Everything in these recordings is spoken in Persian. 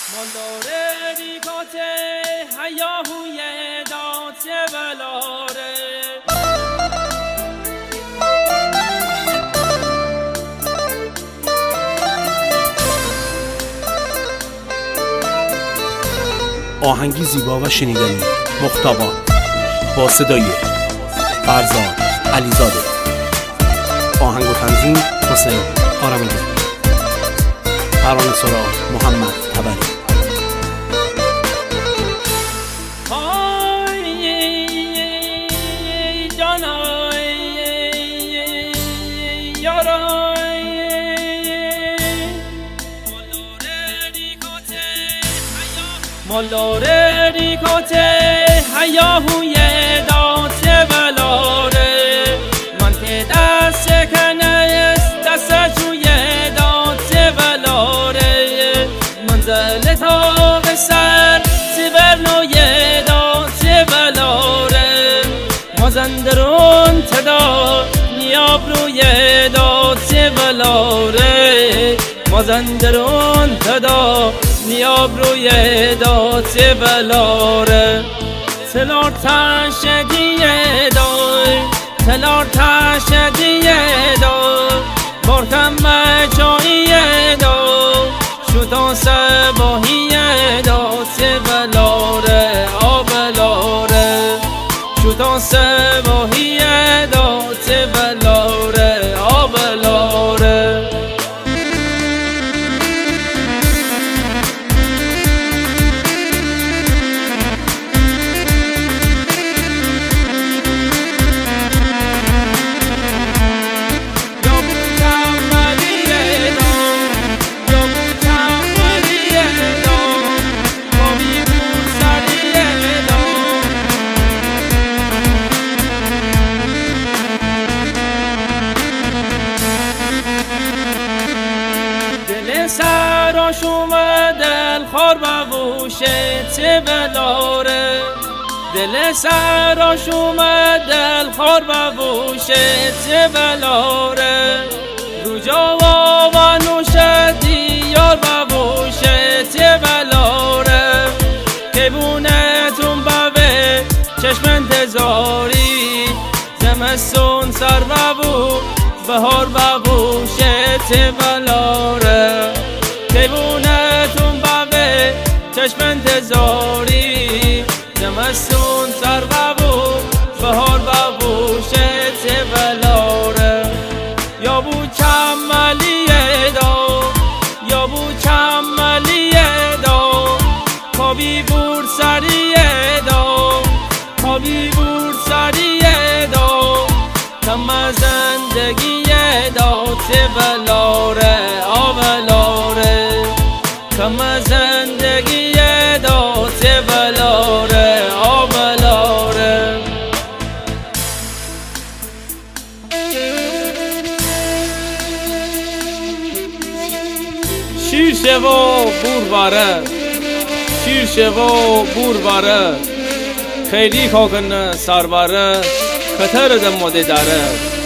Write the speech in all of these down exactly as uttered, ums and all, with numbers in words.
مالاره ریکاته هیاهوی داته بلاره آهنگی زیبا و شنیدنی مختبان با صدای فرزاد علیزاده. آهنگ و تنظیم حسین آرمیدی. ترانه سرا محمد تبری. مالاره ریکاته هیاهوی داته بلاره من ته دست کنه دست جوی داته بلاره منزل تا سر سیبرنوی داته بلاره مازندرون تدا نیاب روی داته بلاره مازندرون تدا نیاب روی داته بلاره تلار تشدیه دای تلار تشدیه دای بارکم مجاییه دای شوتا سباهیه داته بلاره آبلاره شوتا سباهیه داته بلاره آبلاره سراش اومد دلخوار ببوشه چه بلاره دل سراش اومد دلخوار ببوشه چه بلاره رو جوا و نوشه دیار ببوشه چه بلاره که بونتون ببه چشم انتظاری زمستون سر ببو بهار ببوشه چه بلاره کیبونتون بابه چشم انتظاری زمستون سر ببو بهار ببوشه چه بلاره یا بو کمالیه دا یا بو کمالیه دا کابی بور سریه دا کابی بور سریه دا کم زندگیه دا چه بلاره آبلاره کم زندگی داته بلاره آبلاره شیرشه و بور باره شیرشه و بور باره خیلی کاکن سر باره خطر دماده داره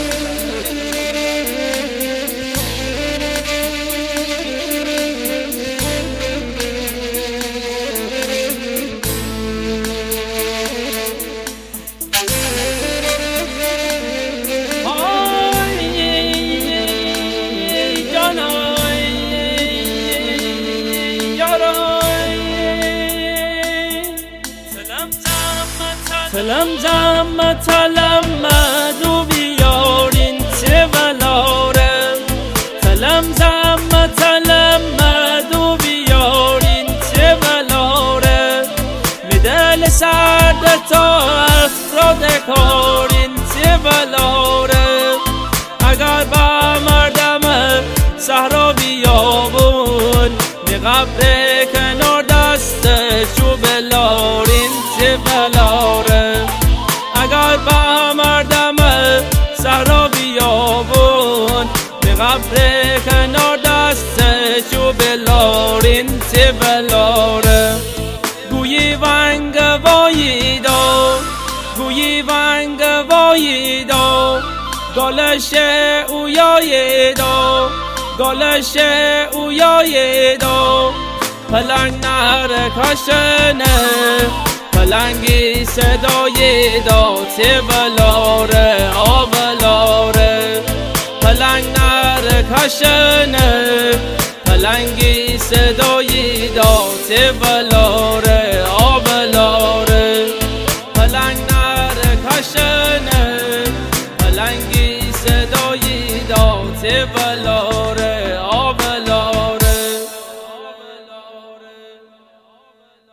تلم زم تلم مدو بیارین چه بلاره تلم زم تلم مدو بیارین چه بلاره میدل سرد تا افراد کارین چه بلاره اگر با مردم صحرا بیابون می قبر کنار دست چو بلارین چه بلاره اگر با مردم صحرا بیابون می قبر کنار دست چو بلارین چه بلاره گویی ونگ وایی دا گویی ونگ وایی دا گالش اویای دا گالش اویای دا پلنگ نهر کشنه پلنگی صدای دات بلاره آبلاره پلنگ نهر کشنه پلنگی صدای دات بلاره آبلاره پلنگ نهر کشنه پلنگی صدای دات بلاره